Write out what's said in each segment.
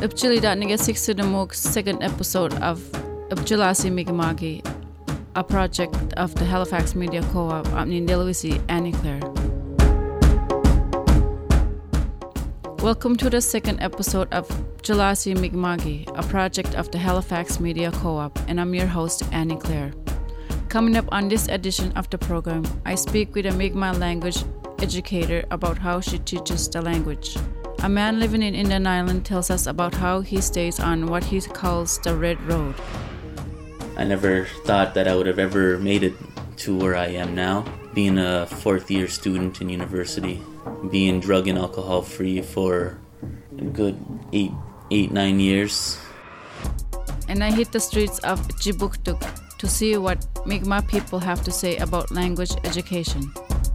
Upchili nige 60 second episode of Upchilasi Mi'kmaq, a project of the Halifax Media Co-op at Nindelwisi Annie Claire. Welcome to the second episode of Upchilasi Mi'kmaq, a project of the Halifax Media Co-op, and I'm your host Annie Claire. Coming up on this edition of the program, I speak with a Mi'kmaq language educator about how she teaches the language. A man living in Indian Island tells us about how he stays on what he calls the Red Road. I never thought that I would have ever made it to where I am now, being a fourth-year student in university, being drug and alcohol free for a good 9 years. And I hit the streets of Kjipuktuk to see what Mi'kmaq people have to say about language education.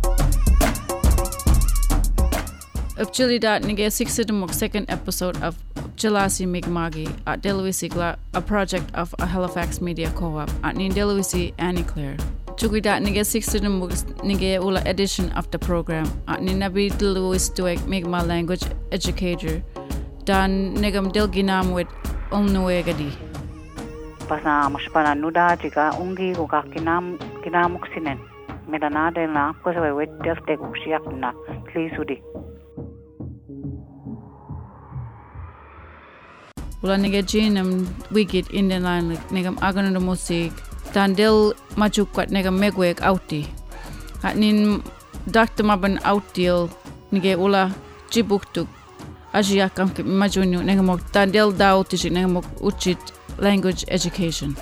Upchili nige 60 second episode of Upchilasi Mi'kmaq at Delwisigla, a project of a Halifax Media Co-op at Nindelwisi Annie Claire. Chugi nige 60 nige ula edition of the program at Ninabi Delwis Tuek Mi'kmaq language educator dan negam delginam with Olnuegadi. Pasna maspana nuda jika ungi ko kinamuk sinen. Medana de na ko sa wet def de ko siak na klisudi. Wala nige jinam wigit Indian Island negam agano de musik dan del machukwat negam megwek auti. At nin Dr. Maban autil nige ula Kjipuktuk Ajiakam majunyu negam dan del dauti negam uchit language education.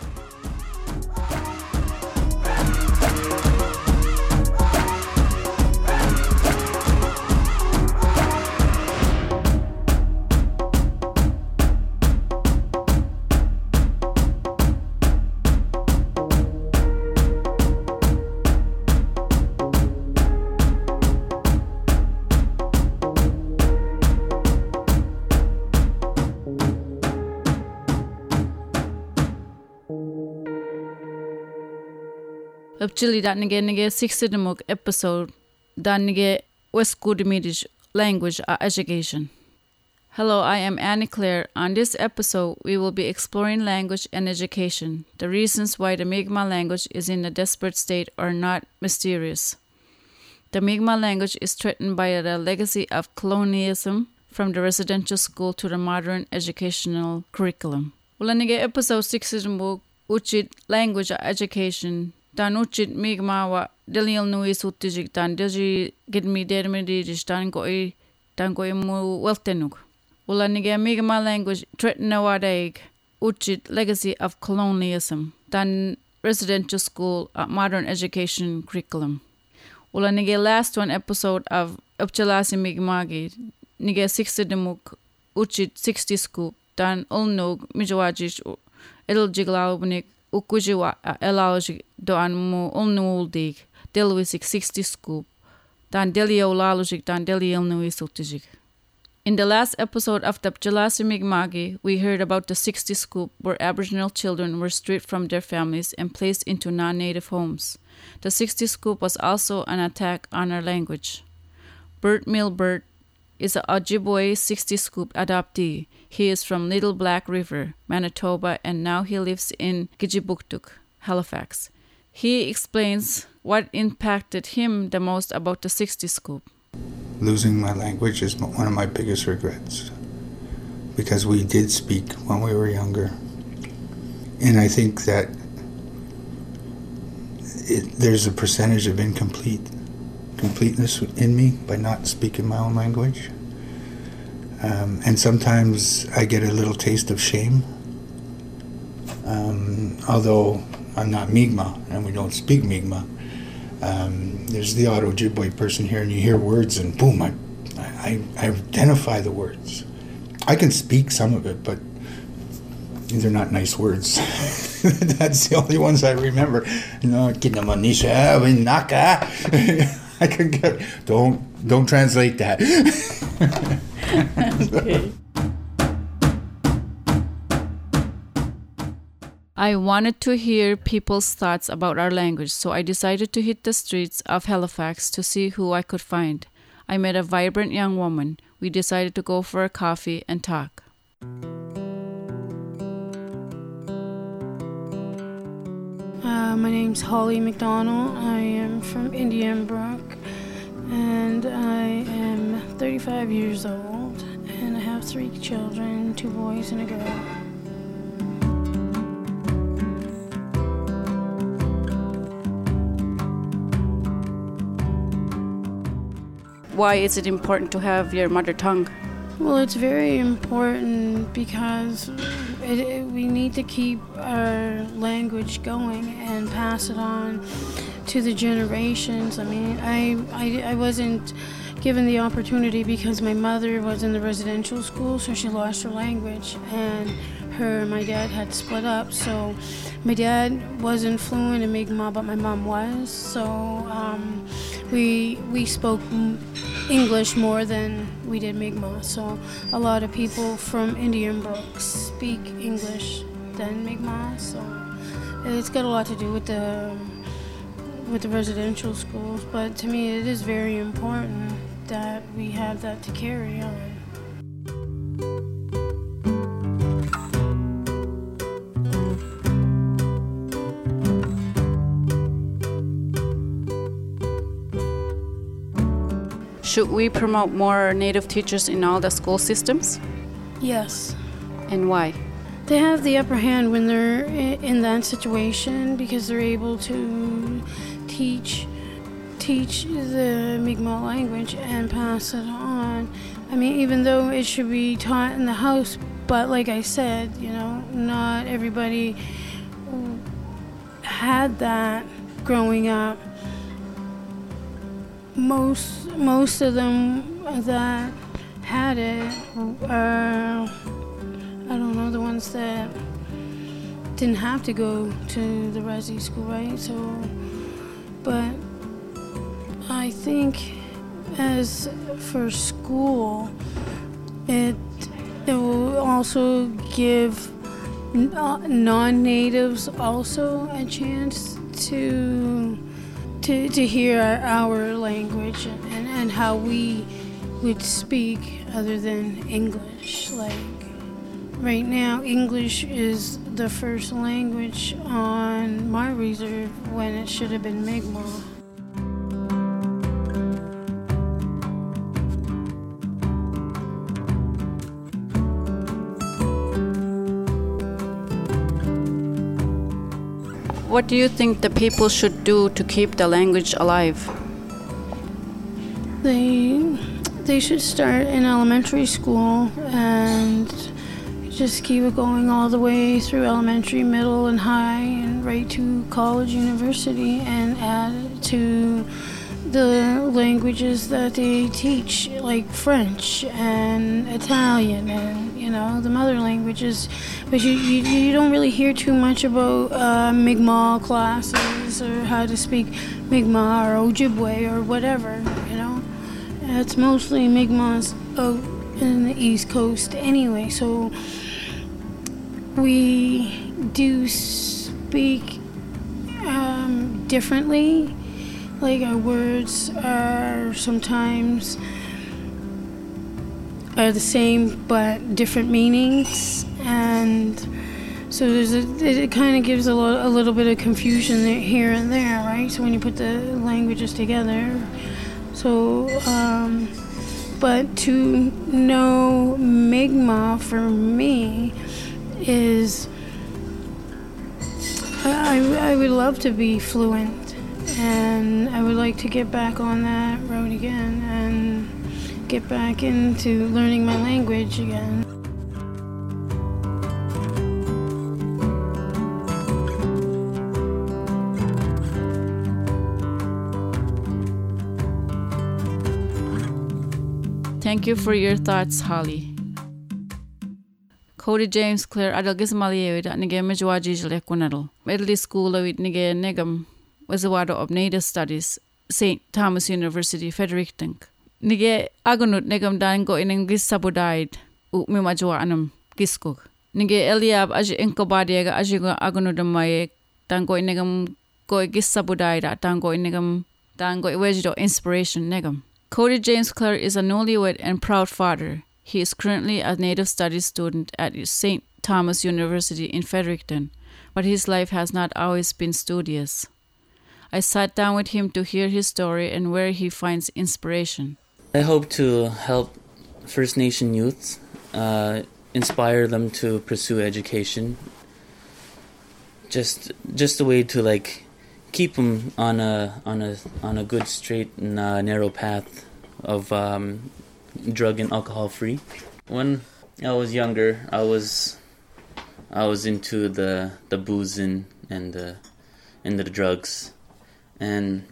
Upchili nige 60 episode dan nige Westgudimidish language education. Hello, I am Annie Claire. On this episode, we will be exploring language and education, the reasons why the Mi'kmaq language is in a desperate state or not mysterious. The Mi'kmaq language is threatened by the legacy of colonialism from the residential school to the modern educational curriculum. Wala nige episode 60 uchit language education dan uchit Mi'kmaq wa delil nui sutijik dan deji gidmi dermedijish dan goi mu weltenuk. Ula nige Mi'kmaq language threaten wadaig uchit legacy of colonialism dan residential school modern education curriculum. Ula nige last one episode of Upchilasi Mi'kmaq nige 60 uchit 60 scoop dan ulnug mijawajish eljiglaubnik ukujiwa elauji doan mu ulnuuldig delwisik 60 scoop dan delio lalujik dan deliel nuisutijik. In the last episode of the Upchilasi Mi'kmaq, we heard about the 60 scoop where Aboriginal children were stripped from their families and placed into non-native homes. The 60 scoop was also an attack on our language. Bert Milbert is a Ojibwe 60 scoop adoptee. He is from Little Black River, Manitoba, and now he lives in Kjipuktuk, Halifax. He explains what impacted him the most about the 60 scoop. Losing my language is one of my biggest regrets because we did speak when we were younger. And I think that there's a percentage of completeness in me by not speaking my own language. And sometimes I get a little taste of shame. Although I'm not Mi'kmaq and we don't speak Mi'kmaq, there's the odd Ojibwe person here and you hear words and boom, I identify the words. I can speak some of it, but these are not nice words. That's the only ones I remember. I can get. Don't translate that. Okay. I wanted to hear people's thoughts about our language, so I decided to hit the streets of Halifax to see who I could find. I met a vibrant young woman. We decided to go for a coffee and talk. My name's Holly McDonald. I am from Indian Brook, and I am 35 years old, and I have 3 children, 2 boys and a girl. Why is it important to have your mother tongue? Well, it's very important because we need to keep our language going and pass it on to the generations. I mean, I wasn't given the opportunity because my mother was in the residential school, so she lost her language, and her and my dad had split up. So my dad wasn't fluent in Mi'kmaq, but my mom was. So we spoke English more than we did Mi'kmaq. So a lot of people from Indian Brook speak English than Mi'kmaq. So it's got a lot to do with the residential schools. But to me, it is very important that we have that to carry on. Should we promote more Native teachers in all the school systems? Yes. And why? They have the upper hand when they're in that situation because they're able to teach the Mi'kmaq language and pass it on. I mean, even though it should be taught in the house, but like I said, you know, not everybody had that growing up. Most of them that had it are, I don't know, the ones that didn't have to go to the resi school, right? So, but I think as for school, it will also give non-natives also a chance to hear our language and how we would speak other than English. Like right now, English is the first language on my reserve when it should have been Mi'kmaq. What do you think the people should do to keep the language alive? They should start in elementary school and just keep it going all the way through elementary, middle, and high, and right to college, university, and add to the languages that they teach, like French and Italian and, you know, the mother languages. But you don't really hear too much about Mi'kmaq classes or how to speak Mi'kmaq or Ojibwe or whatever, you know. It's mostly Mi'kmaq's out in the East Coast anyway, so we do speak differently. Like our words are sometimes are the same but different meanings, and so it kind of gives a little bit of confusion here and there, right? So when you put the languages together, so but to know Mi'kmaq for me is I would love to be fluent. And I would like to get back on that road again and get back into learning my language again. Thank you for your thoughts, Holly. Cody James Clare adalgis maliyewid nige mejwajijle kunadal. Medley School with nige negam was a water of Native Studies, St. Thomas University, Fredericton. Nige agunut negam dango in English sabudaid mimajwa anum giskug. Nige Eliab aji inkobadiega ajiga agunudamaye dango in negam go gis sabudaid dango in negam dango wejido inspiration negam. Cody James Clare is a newlywed and proud father. He is currently a Native Studies student at St. Thomas University in Fredericton, but his life has not always been studious. I sat down with him to hear his story and where he finds inspiration. I hope to help First Nation youths, inspire them to pursue education. Just a way to like keep them on a good, straight and narrow path of drug and alcohol free. When I was younger, I was into the boozing and the drugs, and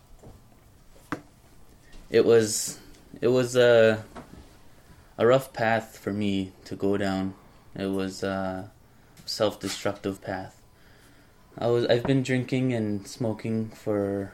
it was a rough path for me to go down. It was a self-destructive path. I've been drinking and smoking for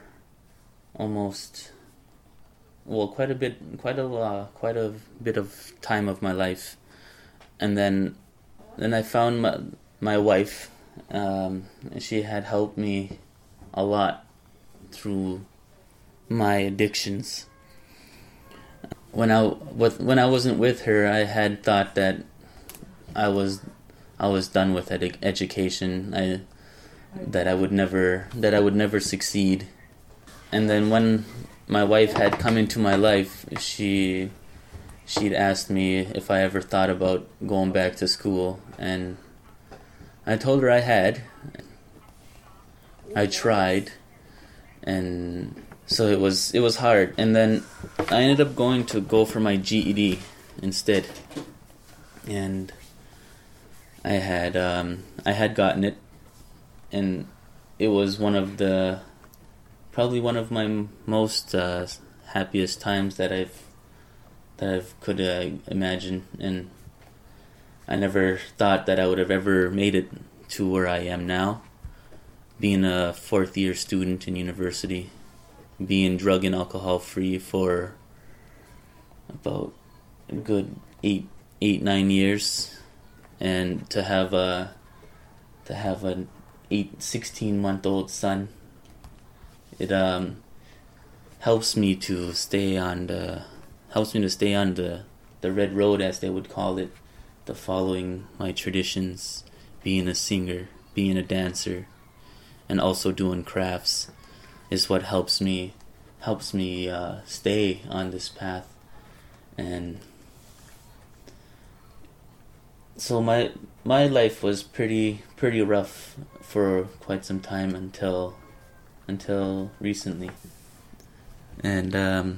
quite a bit of time of my life, and then I found my wife. She had helped me a lot through my addictions. When I wasn't with her, I had thought that I was done with education. That I would never succeed. And then when my wife had come into my life, she'd asked me if I ever thought about going back to school, and I told her I had. I tried, and so it was hard. And then I ended up go for my GED instead, and I had gotten it. And it was probably one of my most happiest times that I've could imagine. And I never thought that I would have ever made it to where I am now, being a fourth-year student in university, being drug and alcohol free for about a good 9 years, and to have an 16-month-old son. It helps me to stay on the red road, as they would call it, the following my traditions, being a singer, being a dancer, and also doing crafts is what helps me stay on this path. And so my life was pretty rough for quite some time until recently, and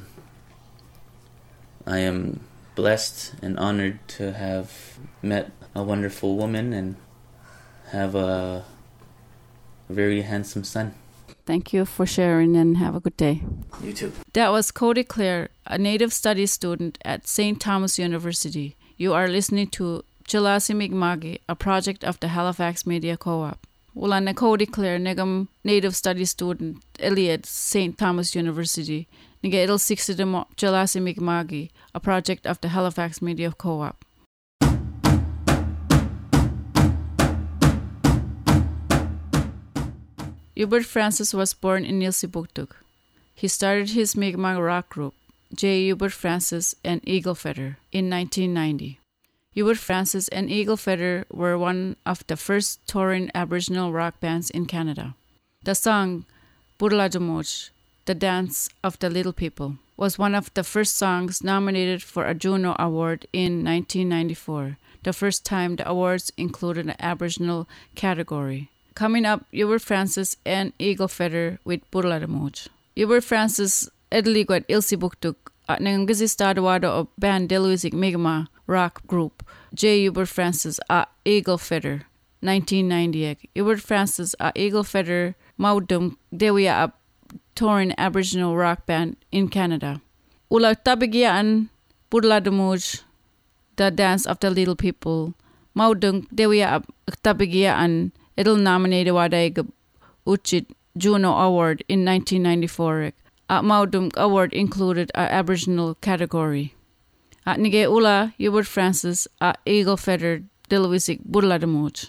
I am blessed and honored to have met a wonderful woman and have a very handsome son. Thank you for sharing, and have a good day. You too. That was Cody Clare, a Native Studies student at St. Thomas University. You are listening to Chilasi Mi'kmaq, a project of the Halifax Media Co-op. Wala na Cody Clare, negam Native Studies student Eliot St. Thomas University. Nige idol 60 demo Chilasi Mi'kmaq, a project of the Halifax Media Co-op. Hubert Francis was born in Nilsibuktuk. He started his Mi'kmaq rock group, J. Hubert Francis and Eagle Feather, in 1990. Hubert Francis and Eagle Feather were one of the first touring Aboriginal rock bands in Canada. The song Burladamoj, The Dance of the Little People, was one of the first songs nominated for a Juno Award in 1994, the first time the awards included an Aboriginal category. Coming up, Hubert Francis and Eagle Feather with Burladamoj. Hubert Francis edligwat Ilsibuktuk at nangisistadawado of band Deluisic Mi'kmaq rock group J. Hubert Francis at Eagle Feather 1990. Hubert Francis at Eagle Feather maudum dewia a touring Aboriginal rock band in Canada. Ula tabigian Burladamoj, The Dance of the Little People, maudum dewia a tabigian it'll nominate Wadaig Uchit Juno Award in 1994. At Maudum Award included an Aboriginal category. At Nige Ula Hubert Francis at Eagle Feather Deluisic Burladamoj.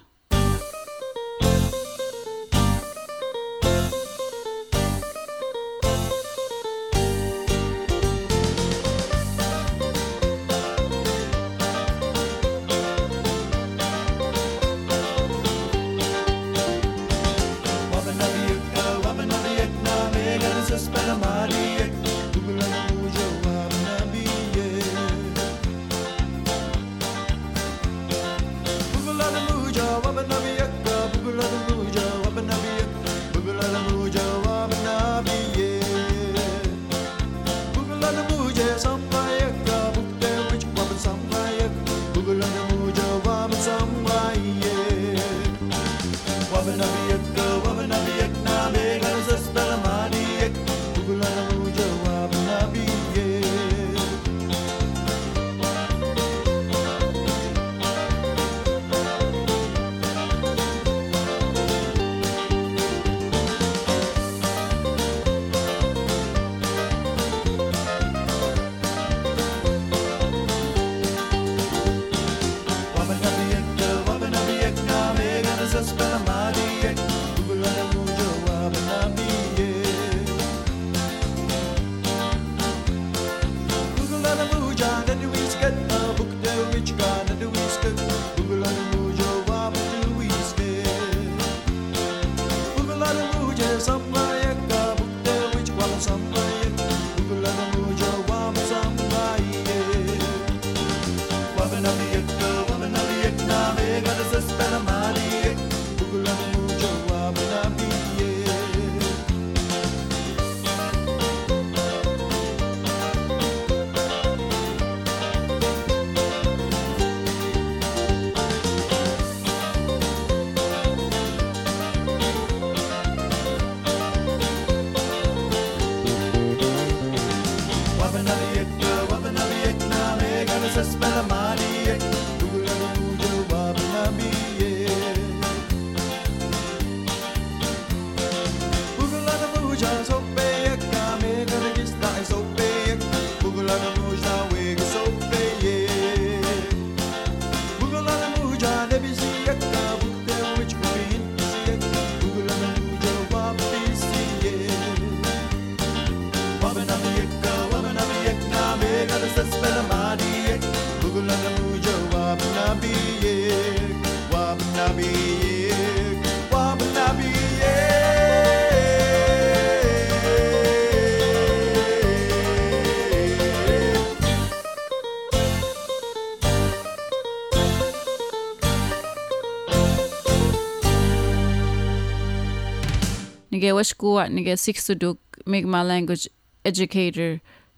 Nige washkuwa nige sixuduk Mi'kmaq language educator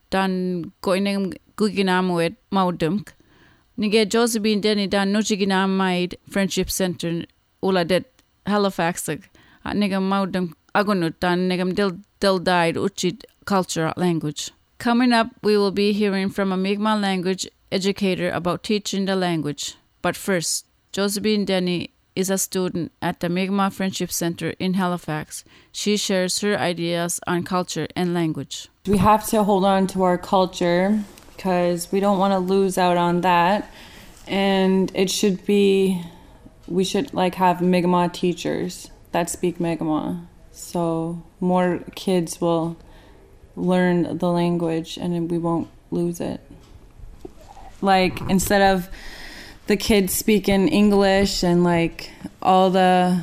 dan goinem guginamwet maudumk. Nige Josephine Denny dan nujiginamaid Friendship Center uladet Halifaxag at nigam maudum agunut dan nigam del died uchid culture language. Coming up, we will be hearing from a Mi'kmaq language educator about teaching the language. But first, Josephine Denny is a student at the Mi'kmaq Friendship Center in Halifax. She shares her ideas on culture and language. We have to hold on to our culture because we don't want to lose out on that. And we should have Mi'kmaq teachers that speak Mi'kmaq. So more kids will learn the language and we won't lose it. Like instead of the kids speaking English and like all the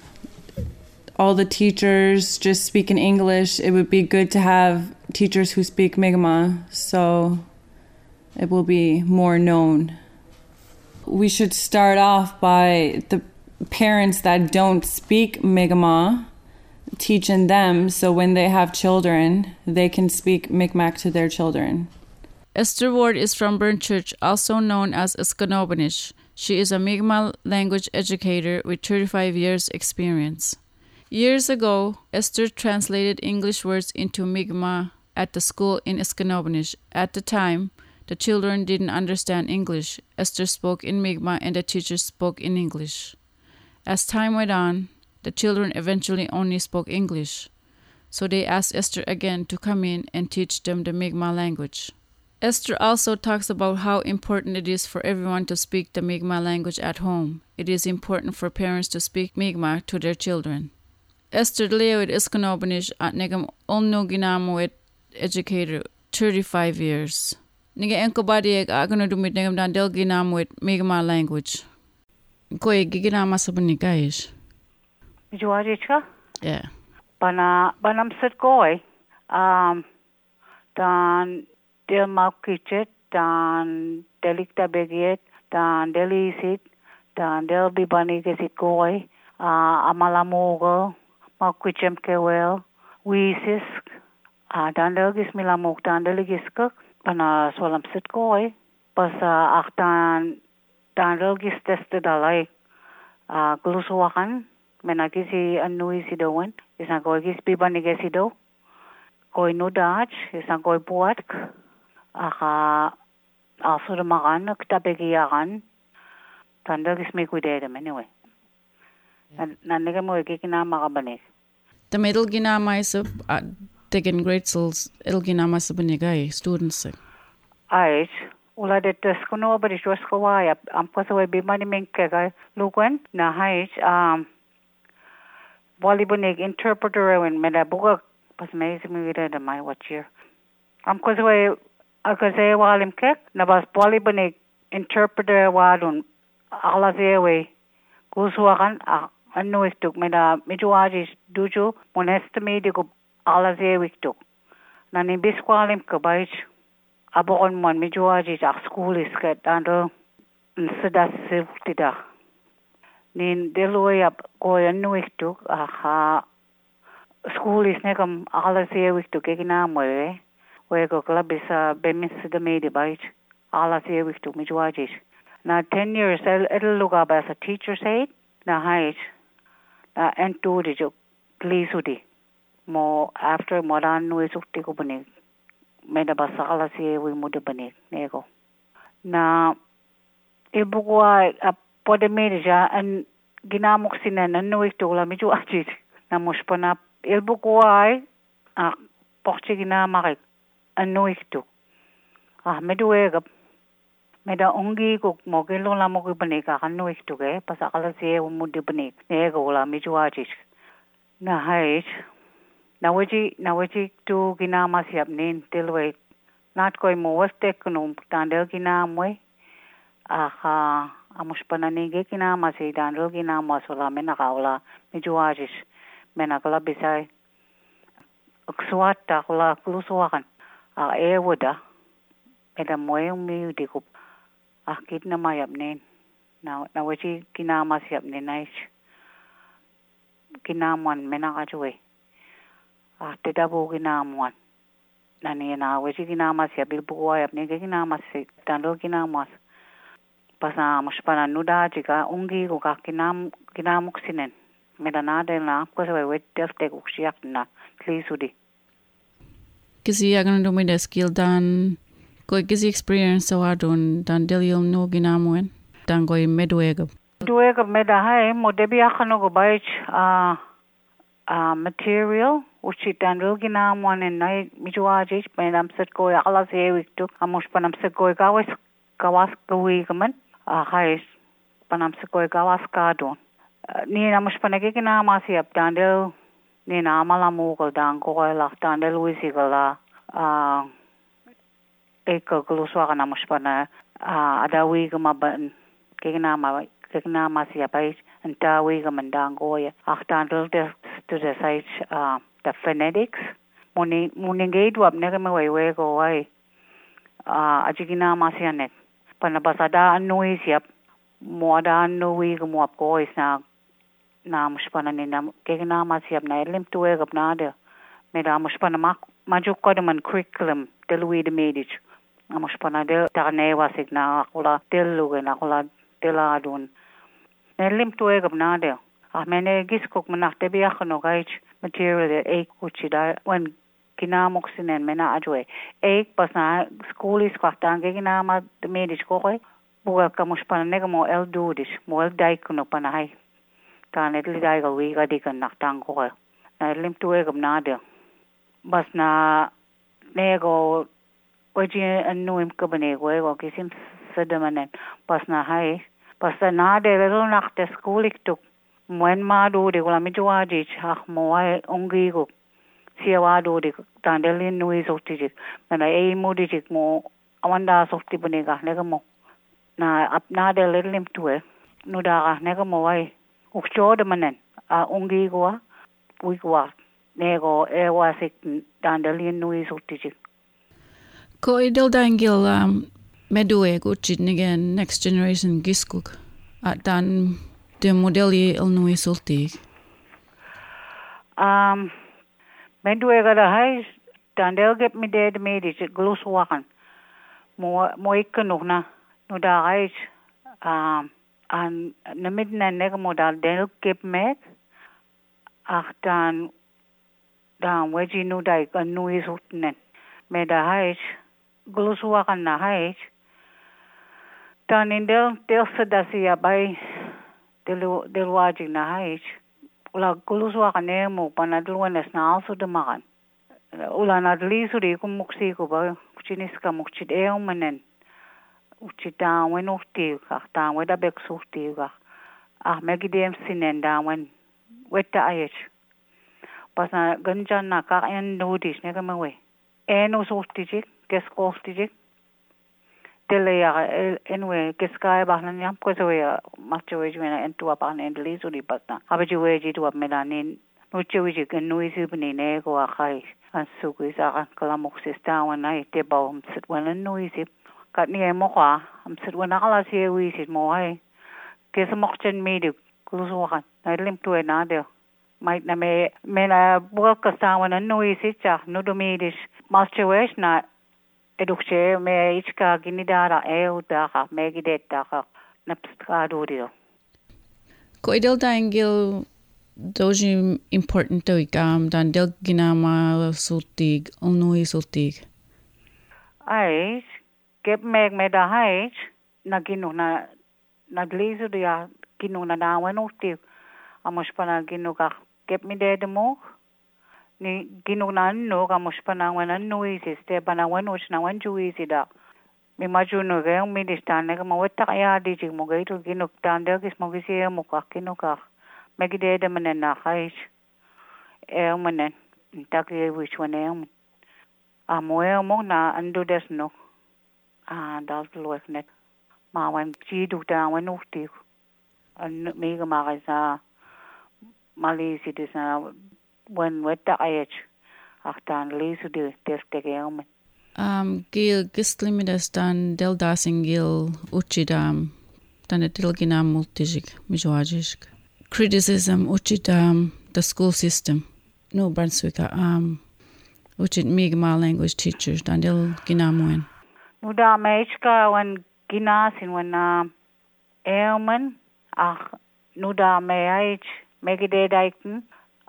teachers just speaking English, it would be good to have teachers who speak Mi'kmaq so it will be more known. We should start off by the parents that don't speak Mi'kmaq, teaching them so when they have children, they can speak Mi'kmaq to their children. Esther Ward is from Burnchurch, also known as Escanobanish. She is a Mi'kmaq language educator with 35 years' experience. Years ago, Esther translated English words into Mi'kmaq at the school in Escanobanish. At the time, the children didn't understand English. Esther spoke in Mi'kmaq and the teachers spoke in English. As time went on, the children eventually only spoke English. So they asked Esther again to come in and teach them the Mi'kmaq language. Esther also talks about how important it is for everyone to speak the Mi'kmaq language at home. It is important for parents to speak Mi'kmaq to their children. Esther leewit Escanobanish at negam olno ginamuet educator 35 years. Niga enkobadiek aganudumit negam dan del ginamuet Mi'kmaq language. Koe giginama sabunikaish. Juarichka? Yeah. Banam sit goy. Dan del maukichet, dan delikta begiet, dan delisit, dan del bibani kesit koi, amalamogo, maukichem kewel, wisis, dan del gis milamok, dan deligis kuk, pana solam sit koi, pas dan del gis teste dalai, glusuakan, menagisi anui sidowen, isang koi gis bibani kesido, koi nudaj, isang koi buatk, also makan, ktabegiakan, tanda gis me kuidedem anyway. Naniga mo ikikinama ka banik. The middle ginama is taken grade schools, it'll ginama sa banigay, students. Ait, ula de teskuno ba di ko waya, pasawe bimani mengkega lukwen na hait, wali banig interpreter when meda buka pas may simigida may what year. Pasawe Akaze walim kek nabas wali banig interpreter wadun alazewe kusuakan anu istuk meda mijuaji duju monestami digo alazewe istuk nani biswalim kabait abon mon mijuaji ak school isket ando nsedas sefutida nin deloy up ko anu istuk school is nekam alazewe istuk eginamwe Wego club is bemis the made bite. All I say we to me judges. Now 10 years it'll look up as a teacher's aide. Now height and two the joke please udi. More after modern no is ukti ko bani. Meda basa all say we muda bani nego. Now ibugwa a podemeja and ginamok sinan and no is to la me judges. Na mushpana ibugwa a porchigina marik. Anu iktu. Meduegap. Meda ongi ko mogelo la mo banika anu iktu ke pasakala siya umudi banik. Nego la mijuajis. Na hait. Nawaji tu ginama siap nin tilwe. Not koi mo wastek kunum tandel ginamwe. Amus pananige ginama si tandel ginama sola menakaula mijuajis. Menakala bisay. Uksuata kula kulusuakan. Wada, meda moyong mi dikup. Kit na mayap nin. Na waji kinama siyap nin nais. Kinamuan menakajuwe. Tedabo kinamuan. Nani na waji kinama siyap ilbukuayap ni kinama si tando kinamas. Pasa muspana nuda jika ungi ko kinamuk sinen. Meda nada na ko sa wet defte ko siyak na klisudi. Kasi agan do may skill dan ko kasi experience sa wadon dan delil no ginamuan dan ko medwegab. Medwegab medahay mo debi akano go bait material uchi dan dil ginamuan en nai mijuaji penam set ko ala sewik to amos panam set ko kawas kawi kaman hais panam set ko kawas kadon ni amos panagi ginama siap dan dil ni namala mo ko dan ko la dan dil wisi ko la eko gluswa kana muspana adawi gamaban kegnama siapai antawi gamandangoya achtandel to the site the phonetics muninge duap negama way go way ajiginama sianet panabasada anui siap moda anui gamuap ko isna na muspana ni kegnama siap na elim tuwe gapnade meda muspana majuk ko man curriculum delui de medich amuspana de tarnewa signa akula delu na akula deladun nelim tuwe gabnade mene giskok manak tebi akhno gaich material de ek kuchida when kinamok sinen mena ajwe ek pasna school is kwatang kinama de medich ko ko buga kamuspana negamo el dudish mo el daikuno panai tanet li daiga wi ga dikan naktang ko na lim tuwe gabnade bas na nego waji anuim kabane go kisim sadamanen bas na hai bas na de relo nakte schoolik tuk mwen ma do de gola mijuaji chak moai ongi go siawa do de tandelin nui sotiji na modi jik mo awanda softi bunega nega mo na apna de lelim tuwe nuda nega mo ai ukcho de manen ongi go wi go nego wasik dandalin nui sultijik. Ko idel dangil medue guchit nigen next generation giskuk at dan de modeli il nui sultig. Medue gada hai dandel gep mi de medisch glus wakan. Mo ikkenug na no da hai an namidna nega modal del gep meg ach dan weji nu dai kan nui sultnen. Me da hai glus wakan na hai dan in del sedasi abai del wajing na hai ula glus wakan emo panadluanes na also de makan. Ula nadli suri kum muksi ko ba chinis ka mukchid manen uchid da wen uhti ka da weda bek suhti ka megidem sinen da wen weta ayech pasna ganjan na ka en nudis ne kama we eno suhti jik keskohti jik tele ya enwe keskai bahnan yam ko so ya machowe jena entu apan endli suri pasna abejuwe ji tu melanin nuchewe jik nuisi bni ne ko akai suku isa kala muksis tawan na ite ba sit wana nuisi kat ni mo kwa sit wana kala si wisit mo hai kes mokchen medi kulusukan na lim tu na de might na me na buka kasawan na nuisi cha nudo medis mastewesh na edukche me ichka ginidara uta ka megideta ka napska durio Ko idel dangil doji important to ikam dan del ginama sultig onui sultig ai gep meg me da hai na ginu na glizu dia ginu na da wen uti amos pana ginu ka gep mi de mo ni ginu na no ka amos pana wen nui siste pana wen uch na wen jui sida mi majuno ge mi distane ka mo weta ya di jing mo ge to ginu tan de kis mo gisi mo ka ginu ka megidede manen na khaish manen takye which one amoe mo na andu desno dal lueknet ma wan ji du da wan ukti an mega magaza mali sidisa when weta ayech achtan lesu de testege gil gislimidas dan del dasingil uchidam dan etilginam multijik mijoajisk criticism uchit the school system no Brunswick uchit migma language teachers dandel ginamuen nuda meichka wan ginasin wan elman nuda meich megidedaiken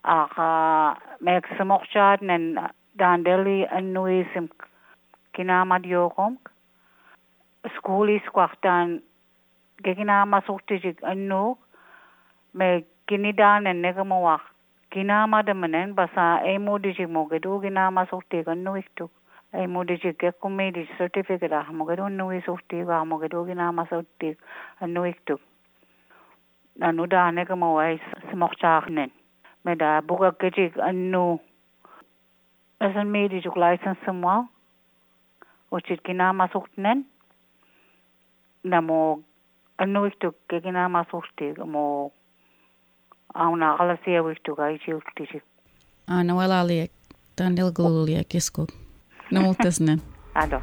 meg smokchad nen dandeli anuisim ginamad yokom school is kwachtan geginama suchtijik anu me kinidan en negamawak kinama de menen basa emodiji mogedu ginama sokti ganu iktu emodiji ke kumedi certificate ah mogedu nu isokti ga mogedu ginama sokti anu iktu nanu da negamawai smokchaknen me da buga kejik anu asan medi juk license semua uchit kinama soktnen namo anu iktu ke ginama sokti mo auna kala sia wistu kai chiuktisi Noela liek dandel glulia kisko no multasnen ado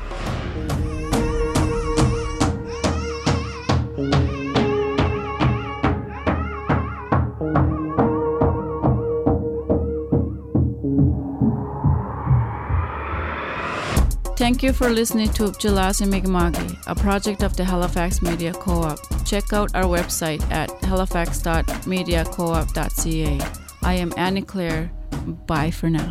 Thank you for listening to Jalasi Mi'kmaq, a project of the Halifax Media Co-op. Check out our website at halifax.mediacoop.ca. I am Annie Claire. Bye for now.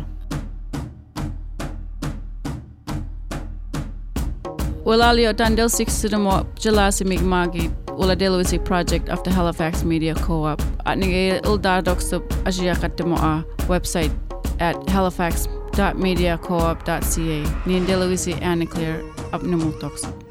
Walalio Dandel 6 Sidamo Jalasi Mi'kmaq, Waladeluisi project of the Halifax Media Co-op. At Nige Ildadox Ajiakatimoa website at halifax.mediacoop.ca. Nindeluisi Annie Claire up Numultox.